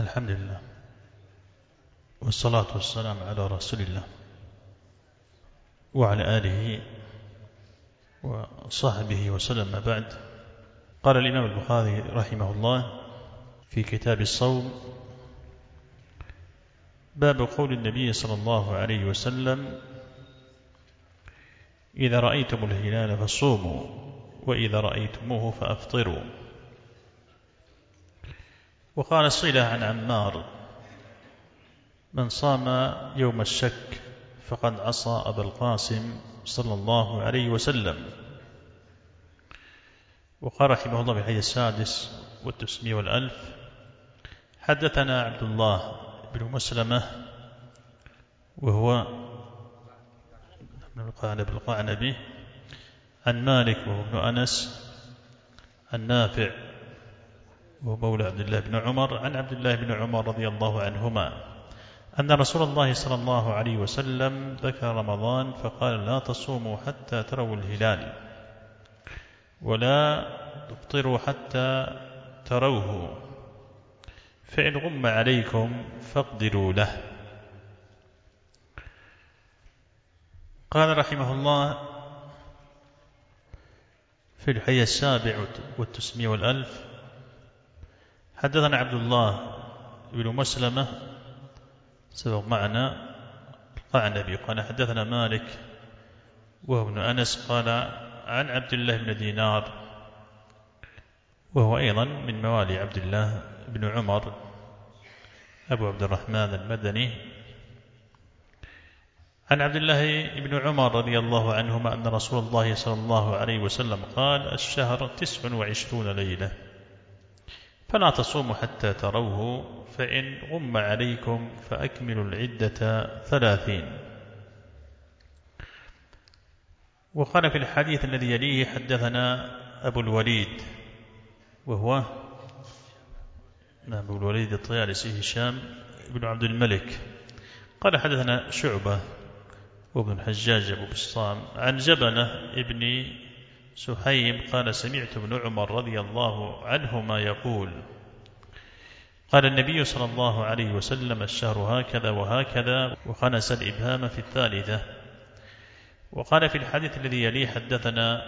الحمد لله والصلاة والسلام على رسول الله وعلى آله وصحبه وسلم. بعد، قال الإمام البخاري رحمه الله في كتاب الصوم: باب قول النبي صلى الله عليه وسلم: إذا رأيتم الهلال فصوموا، وإذا رأيتموه فأفطروا. وقال صلة عن عمار: من صام يوم الشك فقد عصى أبا القاسم صلى الله عليه وسلم. وقال رحمه الله في الحديث السادس والتسعمائة والألف: حدثنا عبد الله بن مسلمة وهو بالقعنبي عن مالك وهو ابن أنس النافع وهو مولى عبد الله بن عمر عن عبد الله بن عمر رضي الله عنهما أن رسول الله صلى الله عليه وسلم ذكر رمضان فقال: لا تصوموا حتى تروا الهلال، ولا تفطروا حتى تروه، فإن غم عليكم فاقدروا له. قال رحمه الله في الحديث السابع والتسعمائة والألف: حدثنا عبد الله بن مسلمة سبق معنا القعنبي قال: حدثنا مالك وهو ابن أنس قال عن عبد الله بن دينار وهو أيضا من موالي عبد الله بن عمر أبو عبد الرحمن المدني عن عبد الله بن عمر رضي الله عنهما أن رسول الله صلى الله عليه وسلم قال: الشهر 29 ليلة، فلا تصوموا حتى تروه، فإن غم عليكم فأكملوا العدة 30. وقال في الحديث الذي يليه: حدثنا أبو الوليد وهو أبو الوليد الطيالسي هشام بن عبد الملك قال: حدثنا شعبة وابن الحجاج أبو بسطام عن جبلة ابن سحيم قال: سمعت ابن عمر رضي الله عنهما يقول: قال النبي صلى الله عليه وسلم: الشهر هكذا وهكذا، وخنس الإبهام في الثالثة. وقال في الحديث الذي يليه: حدثنا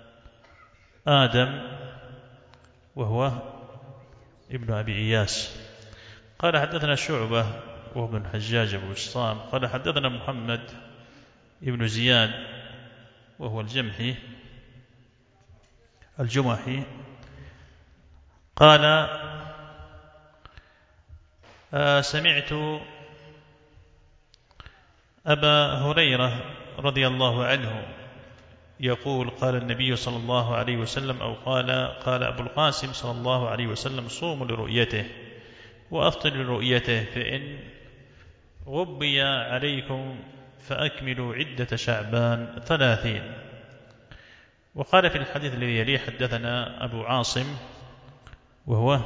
آدم وهو ابن أبي إياس قال: حدثنا شعبة وهو ابن الحجاج أبو بسطام قال: حدثنا محمد ابن زياد وهو الجمحي قال: سمعت أبا هريرة رضي الله عنه يقول: قال النبي صلى الله عليه وسلم، أو قال أبو القاسم صلى الله عليه وسلم: صوموا لرؤيته وأفطروا لرؤيته، فإن غبي عليكم فأكملوا عدة شعبان 30. وقال في الحديث الذي يليه: حدثنا أبو عاصم وهو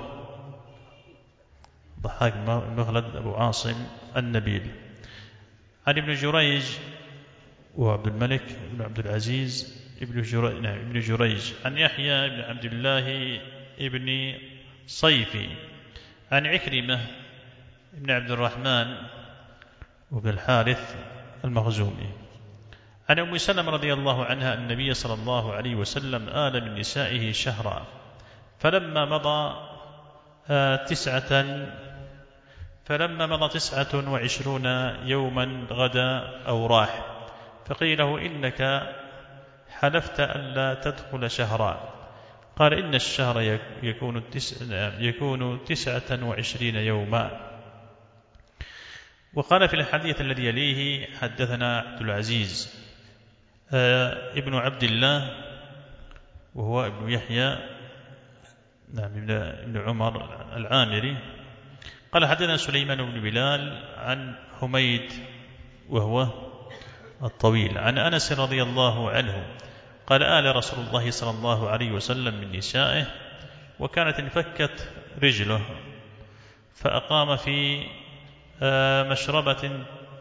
ضحاك مخلد أبو عاصم النبيل عن ابن جريج وعبد الملك بن عبد العزيز ابن جريج عن يحيى بن عبد الله ابن صيفي عن عكرمة بن عبد الرحمن وبن الحارث المخزومي عن أم سلمة رضي الله عنها أن النبي صلى الله عليه وسلم آل من نسائه شهرا، فلما مضى 29 يوما غدا أو راح، فقيل له: إنك حلفت ألا تدخل شهرا. قال: إن الشهر يكون 29 يوما. وقال في الحديث الذي يليه: حدثنا عبد العزيز ابن عبد الله وهو ابن يحيى ابن عمر العامري قال: حدثنا سليمان بن بلال عن حميد وهو الطويل عن أنس رضي الله عنه قال: آل رسول الله صلى الله عليه وسلم من نسائه، وكانت انفكت رجله، فأقام في مشربة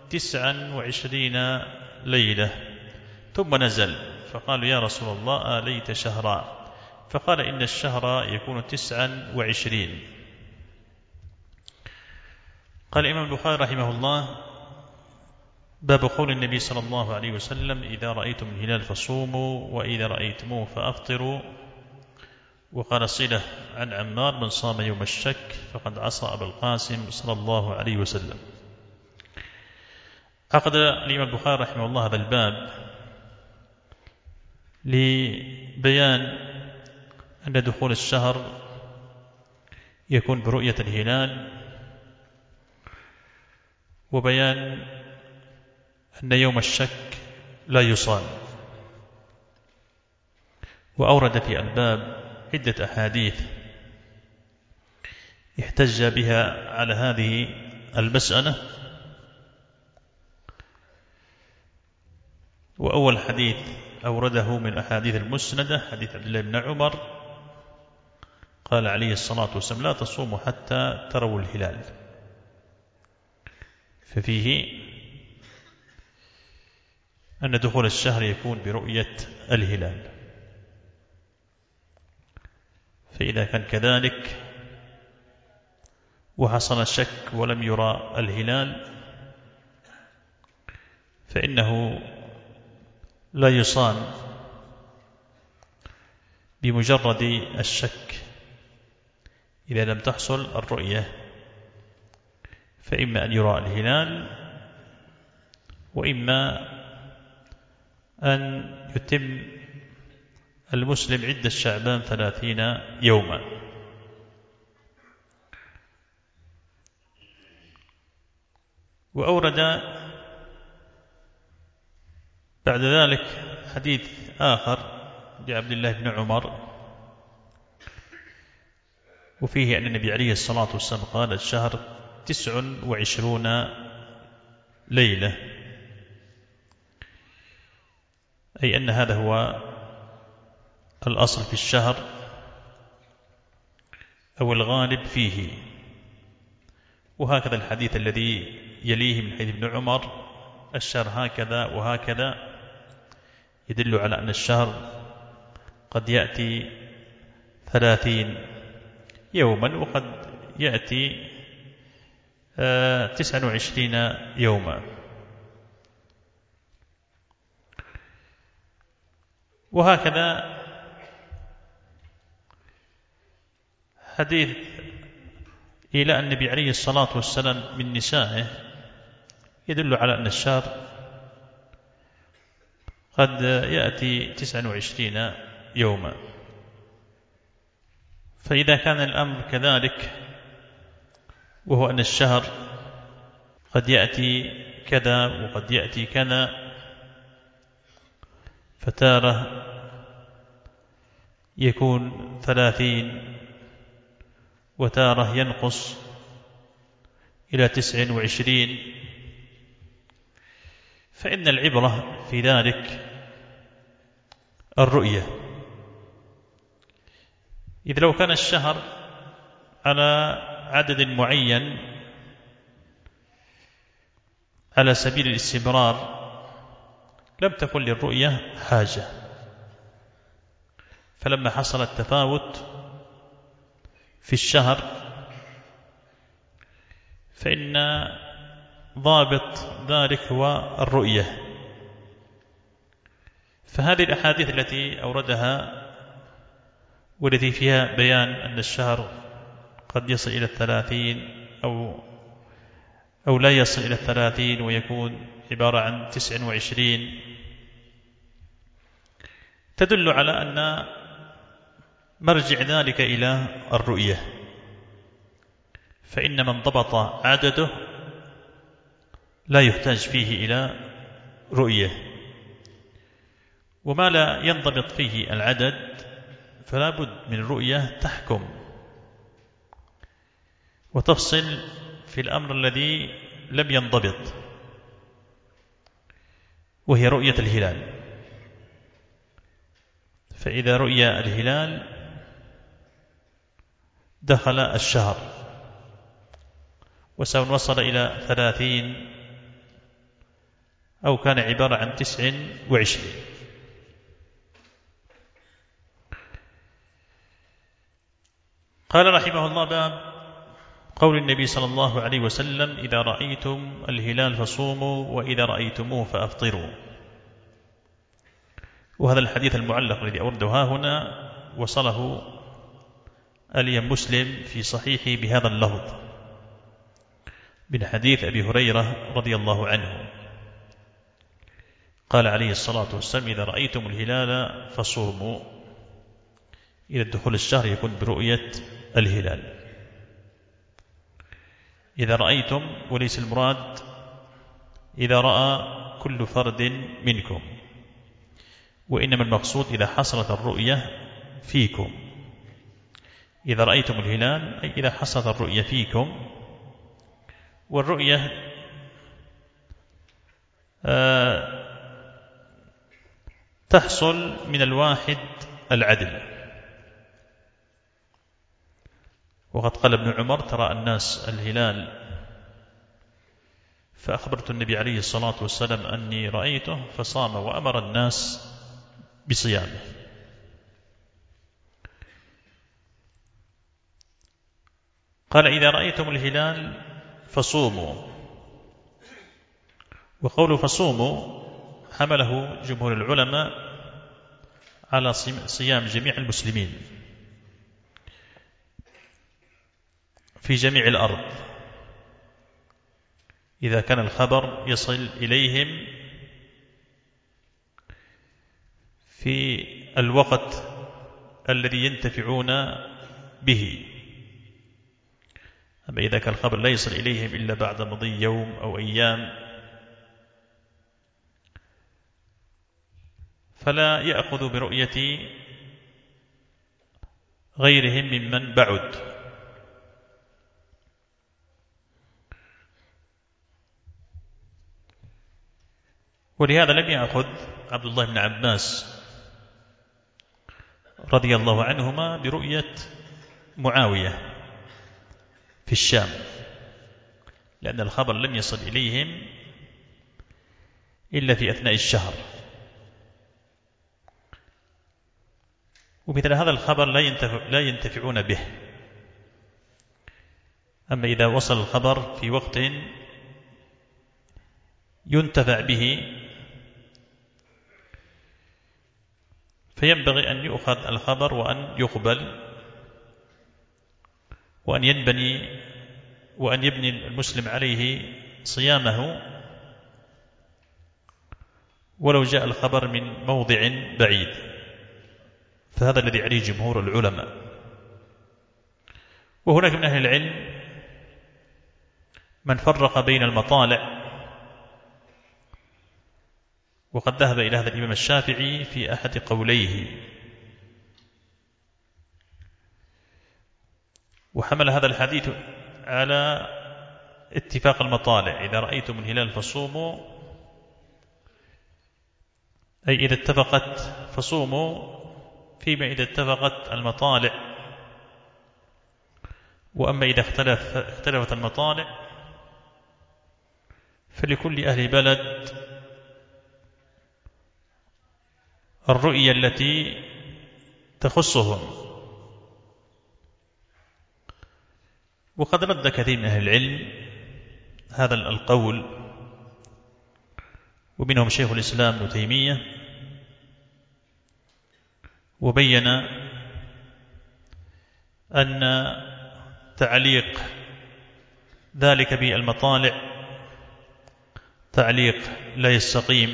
29 ليلة، ثم نزل، فقالوا: يا رسول الله آليت شهرا؟ فقال: إن الشهر يكون 29. قال الإمام البخاري رحمه الله: باب قول النبي صلى الله عليه وسلم: إذا رأيتم الهلال فصوموا وإذا رأيتموه فأفطروا. وقال صلة عن عمار: من صام يوم الشك فقد عصى أبا القاسم صلى الله عليه وسلم. عقد الإمام البخاري رحمه الله هذا الباب لبيان أن دخول الشهر يكون برؤية الهلال، وبيان أن يوم الشك لا يصام. وأورد في الباب عدة أحاديث احتج بها على هذه المسألة. وأول حديث أورده من أحاديث المسندة حديث عبد الله بن عمر، قال عليه الصلاة والسلام: لا تصوموا حتى تروا الهلال. ففيه أن دخول الشهر يكون برؤية الهلال. فإذا كان كذلك وحصل الشك ولم يرى الهلال فإنه لا يصام بمجرد الشك إذا لم تحصل الرؤية، فإما أن يرى الهلال وإما أن يتم المسلم عدة شعبان 30 يوما. وأورد بعد ذلك حديث آخر لعبد الله بن عمر، وفيه أن النبي عليه الصلاة والسلام قال: الشهر 29 ليلة، أي أن هذا هو الأصل في الشهر أو الغالب فيه. وهكذا الحديث الذي يليه من حديث ابن عمر: الشهر هكذا وهكذا، يدل على أن الشهر قد يأتي 30 يوما وقد يأتي 29 يوما. وهكذا حديث إلى النبي عليه الصلاة والسلام من نسائه يدل على أن الشهر قد يأتي 29 يوما. فإذا كان الأمر كذلك، وهو أن الشهر قد يأتي كذا وقد يأتي كذا، فتارة يكون 30 وتارة ينقص إلى 29، فإن العبرة في ذلك الرؤية. إذ لو كان الشهر على عدد معين على سبيل الاستمرار لم تكن للرؤية حاجة، فلما حصل التفاوت في الشهر فإن ضابط ذلك هو الرؤية. فهذه الأحاديث التي أوردها والتي فيها بيان أن الشهر قد يصل إلى 30 أو لا يصل إلى 30 ويكون عبارة عن 29، تدل على أن مرجع ذلك إلى الرؤية. فإن من ضبط عدده لا يحتاج فيه إلى رؤية، وما لا ينضبط فيه العدد فلا بد من رؤية تحكم وتفصل في الأمر الذي لم ينضبط، وهي رؤية الهلال. فإذا رؤي الهلال دخل الشهر، وسواء وصل إلى 30 أو كان عبارة عن 29. قال رحمه الله: باب قول النبي صلى الله عليه وسلم: إذا رأيتم الهلال فصوموا وإذا رأيتموه فأفطروا. وهذا الحديث المعلق الذي أورده ها هنا وصله الإمام مسلم في صحيحه بهذا اللفظ من حديث أبي هريرة رضي الله عنه قال عليه الصلاة والسلام: إذا رأيتم الهلال فصوموا. إلى الدخول الشهر يكون برؤية الهلال. إذا رأيتم، وليس المراد إذا رأى كل فرد منكم، وإنما المقصود إذا حصلت الرؤية فيكم. إذا رأيتم الهلال أي إذا حصلت الرؤية فيكم. والرؤية تحصل من الواحد العدل. وقد قال ابن عمر: ترى الناس الهلال فأخبرت النبي عليه الصلاة والسلام أني رأيته فصام وأمر الناس بصيامه. قال: إذا رأيتم الهلال فصوموا. وقوله فصوموا حمله جمهور العلماء على صيام جميع المسلمين في جميع الأرض إذا كان الخبر يصل إليهم في الوقت الذي ينتفعون به. أما إذا كان الخبر لا يصل إليهم إلا بعد مضي يوم أو أيام فلا يأخذ برؤية غيرهم ممن بعد. ولهذا لم يأخذ عبد الله بن عباس رضي الله عنهما برؤية معاوية في الشام، لأن الخبر لم يصل إليهم إلا في أثناء الشهر. ومثل هذا الخبر لا ينتفعون به. أما إذا وصل الخبر في وقت ينتفع به فينبغي أن يؤخذ الخبر وأن يقبل وأن يبني المسلم عليه صيامه ولو جاء الخبر من موضع بعيد. فهذا الذي عليه جمهور العلماء. وهناك من أهل العلم من فرق بين المطالع، وقد ذهب إلى هذا الإمام الشافعي في أحد قوليه، وحمل هذا الحديث على اتفاق المطالع. إذا رأيتم الهلال فصوموا أي إذا اتفقت فصوموا، فيما إذا اتفقت المطالع. وأما إذا اختلفت المطالع فلكل أهل بلد الرؤية التي تخصهم. وقد رد كثير من أهل العلم هذا القول، ومنهم شيخ الإسلام ابن تيمية، وبين أن تعليق ذلك بالمطالع تعليق لا يستقيم،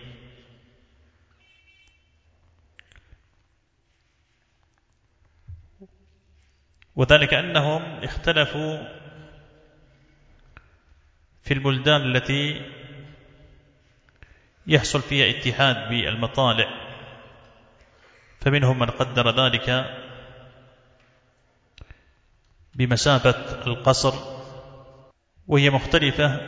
وذلك أنهم اختلفوا في البلدان التي يحصل فيها اتحاد بالمطالع. فمنهم من قدر ذلك بمسافة القصر، وهي مختلفة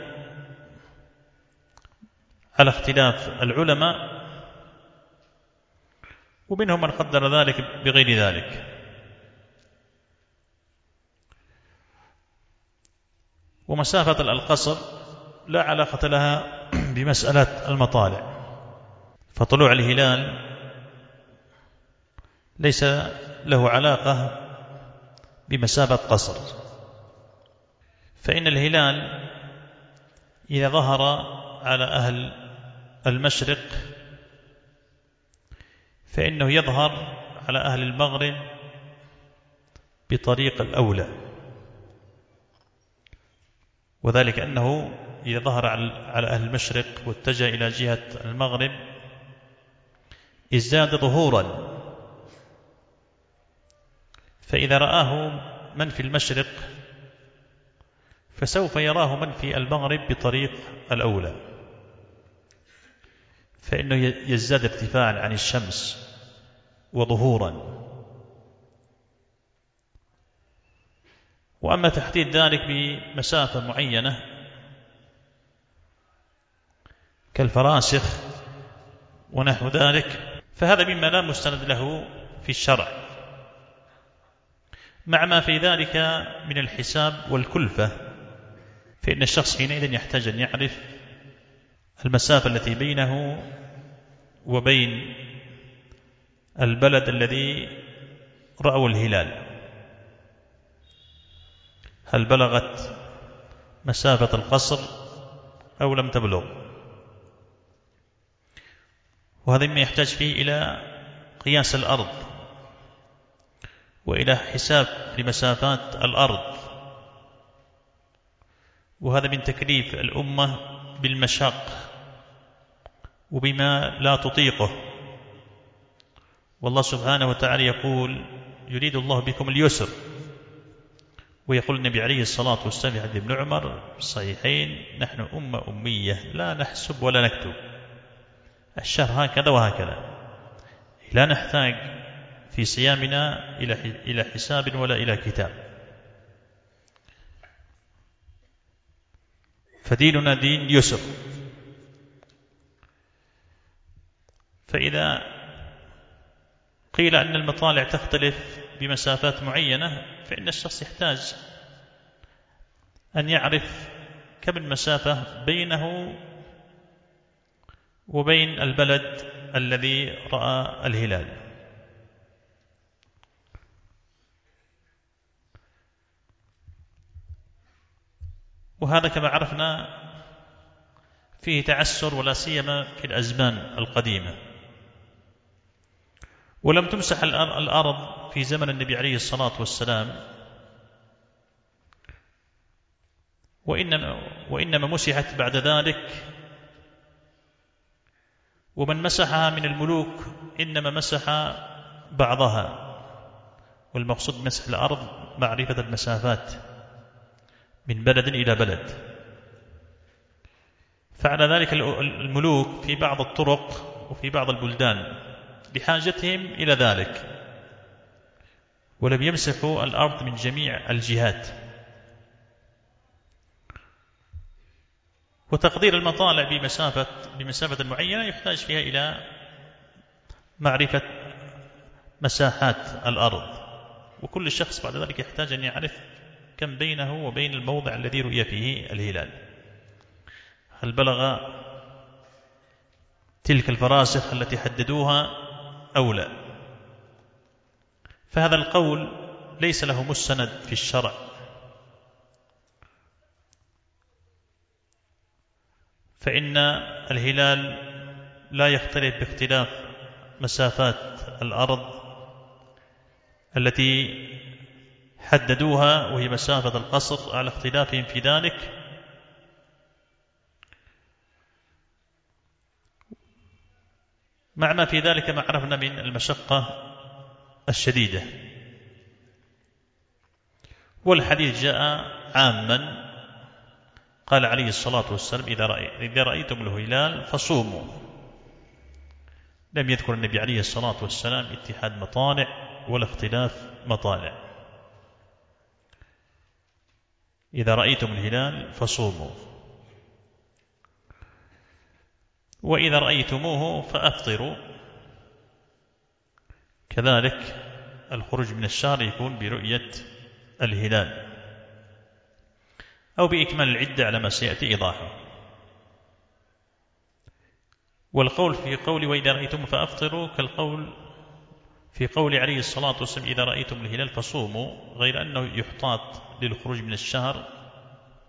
على اختلاف العلماء، ومنهم من قدر ذلك بغير ذلك. ومسافة القصر لا علاقة لها بمسألة المطالع، فطلوع الهلال ليس له علاقة بمسافة قصر، فإن الهلال إذا ظهر على أهل المشرق فإنه يظهر على أهل المغرب بطريق الأولى، وذلك أنه إذا ظهر على أهل المشرق واتجه إلى جهة المغرب ازداد ظهورا، فإذا رآه من في المشرق فسوف يراه من في المغرب بطريق الأولى، فإنه يزداد ارتفاعا عن الشمس وظهورا. وأما تحديد ذلك بمسافة معينة كالفراسخ ونحو ذلك فهذا مما لا مستند له في الشرع، مع ما في ذلك من الحساب والكلفة، فإن الشخص حينئذ يحتاج أن يعرف المسافة التي بينه وبين البلد الذي رأوا الهلال، هل بلغت مسافة القصر أو لم تبلغ، وهذا مما يحتاج فيه إلى قياس الأرض وإلى حساب لمسافات الأرض، وهذا من تكليف الأمة بالمشاق وبما لا تطيقه. والله سبحانه وتعالى يقول يريد الله بكم اليسر، ويقول النبي عليه الصلاة والسلام في حديث ابن عمر الصحيحين نحن أمة أمية لا نحسب ولا نكتب، الشهر هكذا وهكذا، لا نحتاج في صيامنا إلى حساب ولا إلى كتاب، فديننا دين يسر. فإذا قيل أن المطالع تختلف بمسافات معينة فإن الشخص يحتاج أن يعرف كم المسافة بينه وبين البلد الذي رأى الهلال. وهذا كما عرفنا فيه تعسر ولا سيما في الأزمان القديمة، ولم تمسح الأرض في زمن النبي عليه الصلاة والسلام، وإنما مسحت بعد ذلك، ومن مسحها من الملوك إنما مسح بعضها، والمقصود مسح الأرض معرفة المسافات من بلد إلى بلد. فعلى ذلك الملوك في بعض الطرق وفي بعض البلدان بحاجتهم إلى ذلك، ولم يمسحوا الأرض من جميع الجهات. وتقدير المطالع بمسافة معينة يحتاج فيها إلى معرفة مساحات الأرض، وكل شخص بعد ذلك يحتاج أن يعرف كم بينه وبين الموضع الذي رؤي فيه الهلال، هل بلغ تلك الفراسخ التي حددوها أو لا. فهذا القول ليس له مستند في الشرع، فإن الهلال لا يختلف باختلاف مسافات الأرض التي حددوها وهي مسافة القصر على اختلافهم في ذلك، مع ما في ذلك ما عرفنا من المشقة الشديدة. والحديث جاء عاما، قال عليه الصلاة والسلام إذا رأيتم الهلال فصوموا، لم يذكر النبي عليه الصلاة والسلام اتحاد مطالع ولا اختلاف مطالع. إذا رأيتم الهلال فصوموا، وإذا رأيتموه فأفطروا. كذلك الخروج من الشهر يكون برؤية الهلال أو بإكمال العدة على ما سيأتي إيضاحه. والقول في قول وإذا رأيتم فأفطروا كالقول في قول عليه الصلاة والسلام إذا رأيتم الهلال فصوموا، غير أنه يحتاط للخروج من الشهر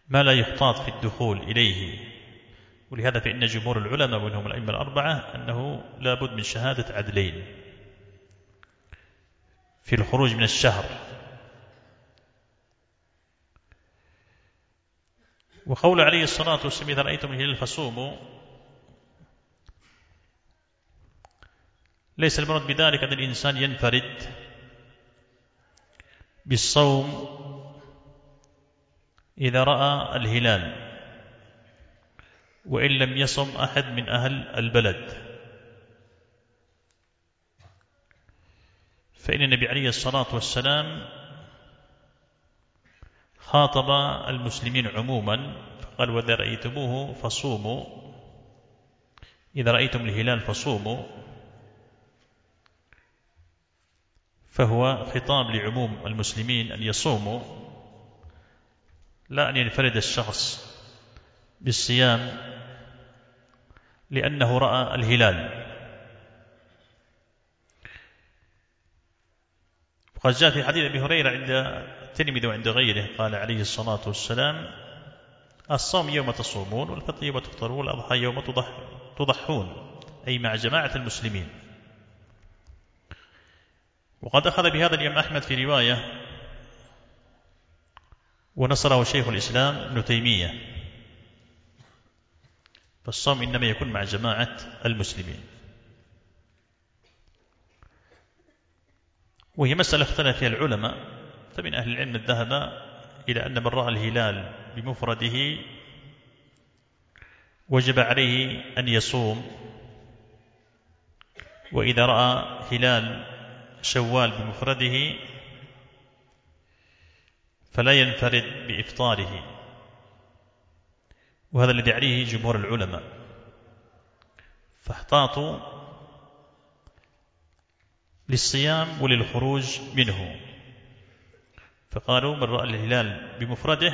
ما لا يحتاط في الدخول إليه. ولهذا فإن جمهور العلماء ومنهم الأئمة الأربعة أنه لا بد من شهادة عدلين في الخروج من الشهر. وقول عليه الصلاة والسلام إذا رأيتم الهلال فصوموا، ليس المراد بذلك أن الإنسان ينفرد بالصوم إذا رأى الهلال وإن لم يصم أحد من أهل البلد، فإن النبي عليه الصلاة والسلام خاطب المسلمين عموما فقال وإذا رأيتموه فصوموا، إذا رأيتم الهلال فصوموا، فهو خطاب لعموم المسلمين أن يصوموا، لا أن ينفرد الشخص بالصيام لأنه رأى الهلال. وقد جاء في حديث أبي هريرة عند الترمذي وعند غيره قال عليه الصلاة والسلام الصوم يوم تصومون والفطر يوم تفطرون والأضحى يوم تضحون، أي مع جماعة المسلمين. وقد أخذ بهذا الإمام أحمد في رواية ونصره شيخ الإسلام ابن تيمية، فالصوم إنما يكون مع جماعة المسلمين. وهي مسألة اختلف فيها العلماء، فمن أهل العلم الذهب إلى أن من رأى الهلال بمفرده وجب عليه أن يصوم، وإذا رأى هلال شوال بمفرده فلا ينفرد بإفطاره، وهذا الذي عليه جمهور العلماء، فاحتاطوا للصيام وللخروج منه، فقالوا من رأى الهلال بمفرده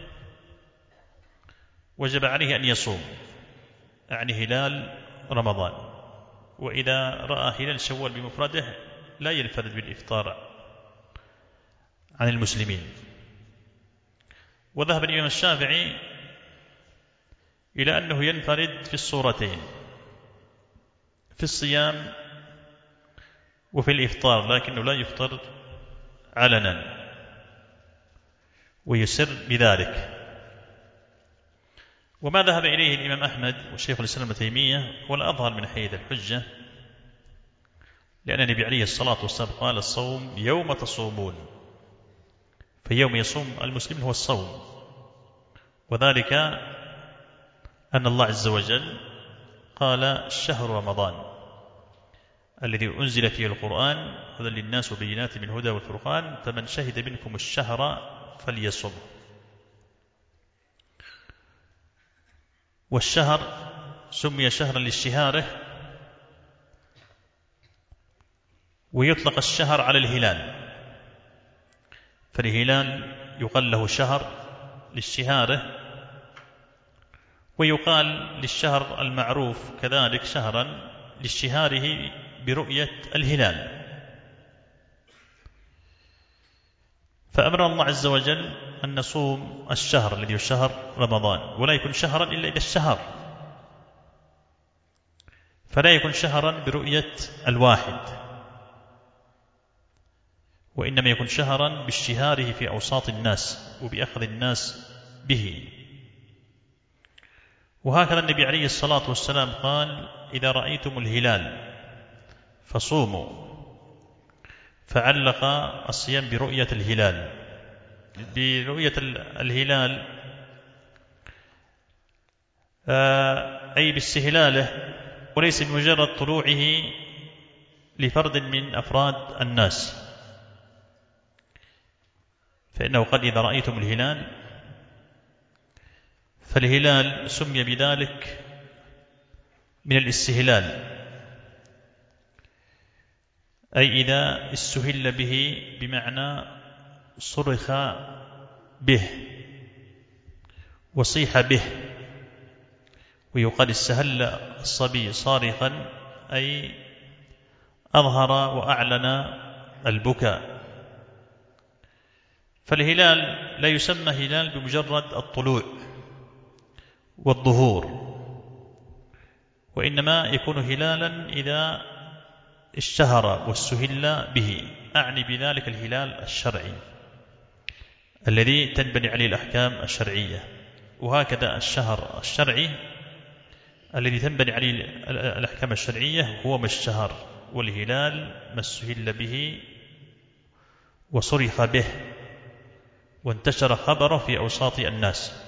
وجب عليه أن يصوم، يعني هلال رمضان، وإذا رأى هلال شوال بمفرده لا ينفرد بالإفطار عن المسلمين. وذهب الإمام الشافعي إلى أنه ينفرد في الصورتين، في الصيام وفي الإفطار، لكنه لا يفطر علنا ويسر بذلك. وما ذهب إليه الإمام أحمد والشيخ الإسلام ابن تيمية هو الأظهر من حيث الحجة، لأن النبي عليه الصلاة والسلام قال الصوم يوم تصومون، فيوم يصوم المسلم هو الصوم، وذلك أن الله عز وجل قال الشهر رمضان الذي أنزل فيه القرآن هدى للناس وبينات من الهدى والفرقان فمن شهد منكم الشهر فليصم. والشهر سمي شهرا لاشتهاره، ويطلق الشهر على الهلال، فالهلال يقال له شهر لاشتهاره، ويقال للشهر المعروف كذلك شهرا لاشتهاره برؤية الهلال. فأمر الله عز وجل أن نصوم الشهر الذي هو شهر رمضان، ولا يكون شهرا إلا إذا اشتهر، فلا يكون شهرا برؤية الواحد، وإنما يكون شهرا باشتهاره في أوساط الناس وبأخذ الناس به. وهكذا النبي عليه الصلاة والسلام قال إذا رأيتم الهلال فصوموا، فعلق الصيام برؤية الهلال، برؤية الهلال أي باستهلاله، وليس بمجرد طلوعه لفرد من أفراد الناس، فإنه قد إذا رأيتم الهلال، فالهلال سمي بذلك من الاستهلال، أي إذا استهل به بمعنى صرخ به وصيح به، ويقال استهل الصبي صارخا أي أظهر وأعلن البكاء، فالهلال لا يسمى هلال بمجرد الطلوع والظهور، وإنما يكون هلالا إذا اشتهر واستهل به، أعني بذلك الهلال الشرعي الذي تنبني عليه الأحكام الشرعية. وهكذا الشهر الشرعي الذي تنبني عليه الأحكام الشرعية هو ما اشتهر، والهلال ما استهل به وصرخ به وانتشر خبره في أوساط الناس.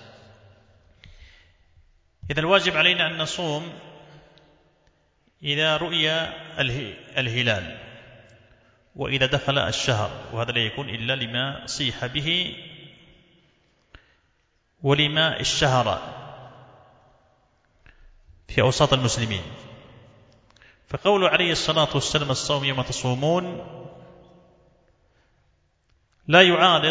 إذا الواجب علينا أن نصوم إذا رؤي الهلال وإذا دخل الشهر، وهذا لا يكون إلا لما صيح به ولما اشتهر في أوساط المسلمين. فقوله عليه الصلاة والسلام الصوم يوم تصومون لا يعارض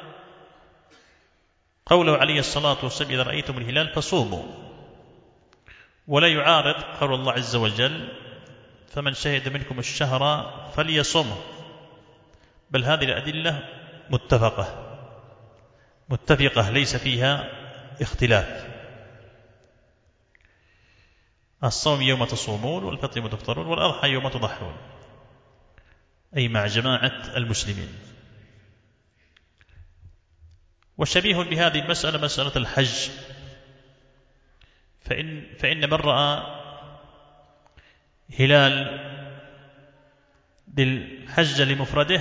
قوله عليه الصلاة والسلام إذا رأيتم الهلال فصوموا، ولا يعارض قول الله عز وجل فمن شهد منكم الشهر فليصمه، بل هذه الأدلة متفقة ليس فيها اختلاف. الصوم يوم تصومون والفطر يوم تفطرون والأضحى يوم تضحون، أي مع جماعة المسلمين. وشبيه بهذه المسألة مسألة الحج، فإن من رأى هلال بالحج لمفرده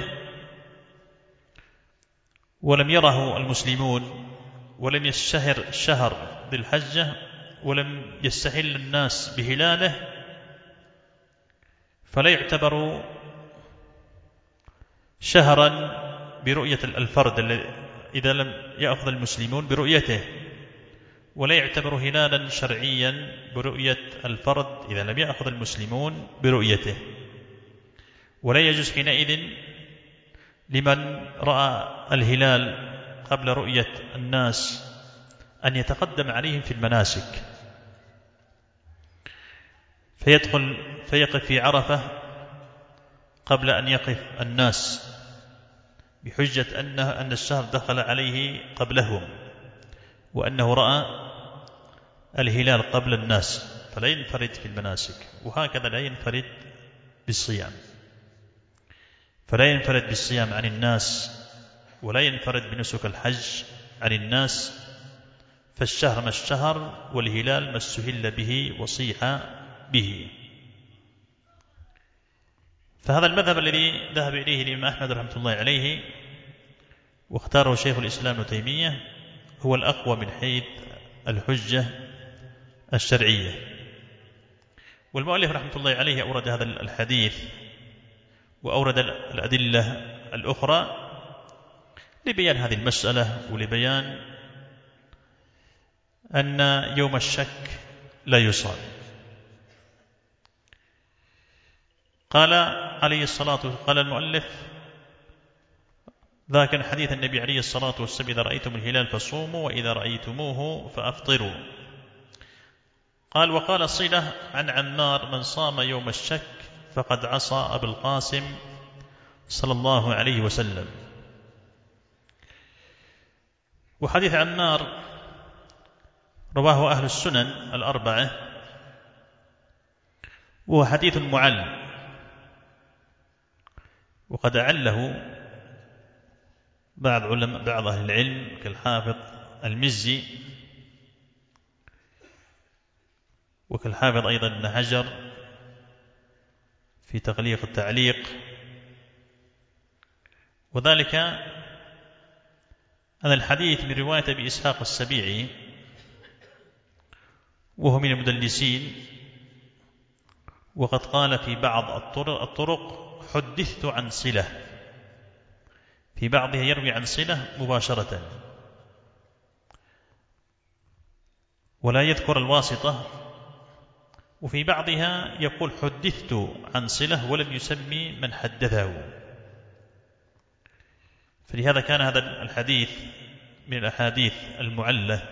ولم يره المسلمون ولم يشتهر الشهر بالحجة ولم يستحل الناس بهلاله فلا يعتبر شهرا برؤية الفرد إذا لم يأخذ المسلمون برؤيته، ولا يعتبر هلالا شرعيا برؤية الفرد إذا لم يأخذ المسلمون برؤيته. ولا يجوز حينئذ لمن رأى الهلال قبل رؤية الناس أن يتقدم عليهم في المناسك، فيقف في عرفة قبل أن يقف الناس بحجة أن الشهر دخل عليه قبلهم وأنه رأى الهلال قبل الناس، فلا ينفرد في المناسك. وهكذا لا ينفرد بالصيام، فلا ينفرد بالصيام عن الناس ولا ينفرد بنسك الحج عن الناس، فالشهر ما اشتهر والهلال ما استهل به وصيح به. فهذا المذهب الذي ذهب إليه الإمام أحمد رحمة الله عليه واختاره شيخ الإسلام ابن تيمية هو الأقوى من حيث الحجة الشرعية. والمؤلف رحمة الله عليه أورد هذا الحديث وأورد الأدلة الأخرى لبيان هذه المسألة ولبيان أن يوم الشك لا يصام. قال عليه الصلاة والسلام، قال المؤلف ذاك حديث النبي عليه الصلاة والسلام إذا رأيتم الهلال فصوموا وإذا رأيتموه فأفطروا. قال وقال صلة عن عمار من صام يوم الشك فقد عصى أبا القاسم صلى الله عليه وسلم. وحديث عمار رواه أهل السنن الأربعة، وهو حديث معل، وقد أعله بعض أهل العلم كالحافظ المزي وكالحافظ أيضا ابن حجر في تغليق التعليق. وذلك أن الحديث من رواية أبي إسحاق السبيعي وهو من المدلسين، وقد قال في بعض الطرق حدثت عن صلة، في بعضها يروي عن صلة مباشرة ولا يذكر الواسطة، وفي بعضها يقول حدثت عن صلة ولم يسمي من حدثه. فلهذا كان هذا الحديث من الأحاديث المعلة،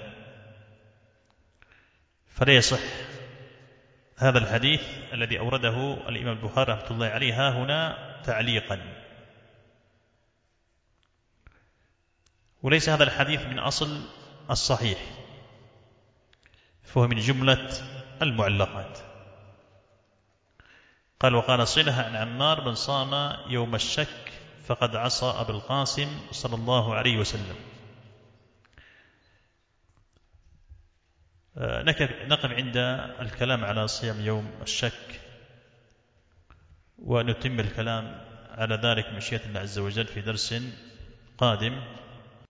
فلا يصح هذا الحديث الذي أورده الإمام البخاري رحمة الله عليه هنا تعليقا. وليس هذا الحديث من أصل الصحيح، فهو من جملة المعلقات. قال: وقال صلة عن عمار: من صام يوم الشك فقد عصى أبا القاسم صلى الله عليه وسلم. نقف عند الكلام على صيام يوم الشك، ونتم الكلام على ذلك مشيئة الله عز وجل في درس قادم.